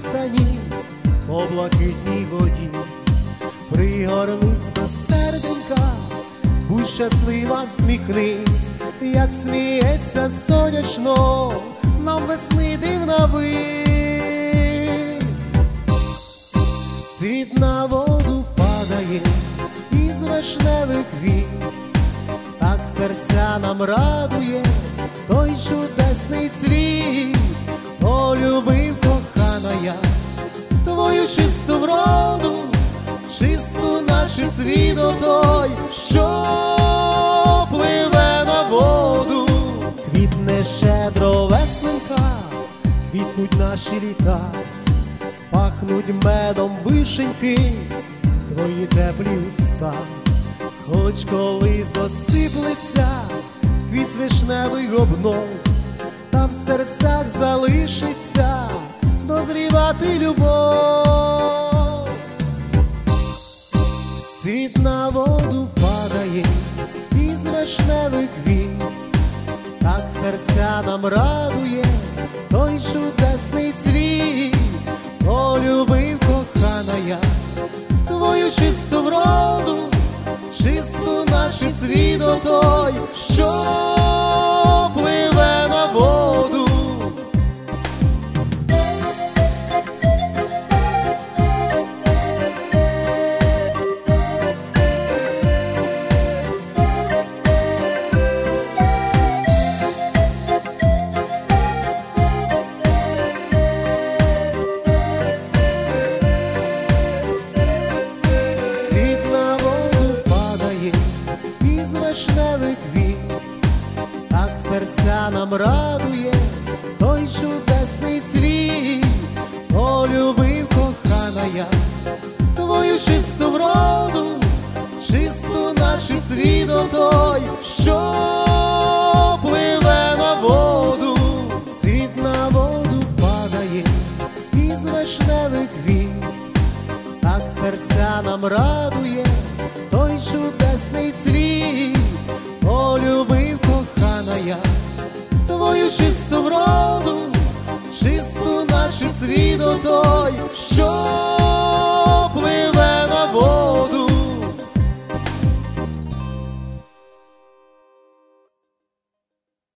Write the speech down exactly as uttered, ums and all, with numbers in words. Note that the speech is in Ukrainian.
пристані, по блакитній воді, пригорнись до серденька, будь щаслива, всміхнись, як сміється сонячно нам весни дивна вись. Світ на воду падає із вишневих вій, так серця нам радує той чудесний цвіт. Полюбив, кохана, я твою чисту вроду, чисту, наче цвіт отой, що пливе на воду. Квітне щедро весненька, квітнуть наші літа, пахнуть медом вишеньки твої теплі уста. Хоч колись осиплеться квіт з вишневих обнов, та в серцях залишиться дозрівати любов. Світ на воду падає із вишневих вій, так серця нам радує той чудесний цвіт. Полюбив, кохана, я твою чисту вроду, чисту, наче цвіт отой, що пливе на воду. Вишневих вій, так серця нам радує той чудесний цвіт. Полюбив, кохана, я твою чисту вроду, чисту, наче цвіт отой, що пливе на воду. Світ на воду падає із вишневих вій, так серця нам радує той чудесний цвіт. Полюбив, кохана, я твою чисту вроду, чисту, наче цвіт отой, що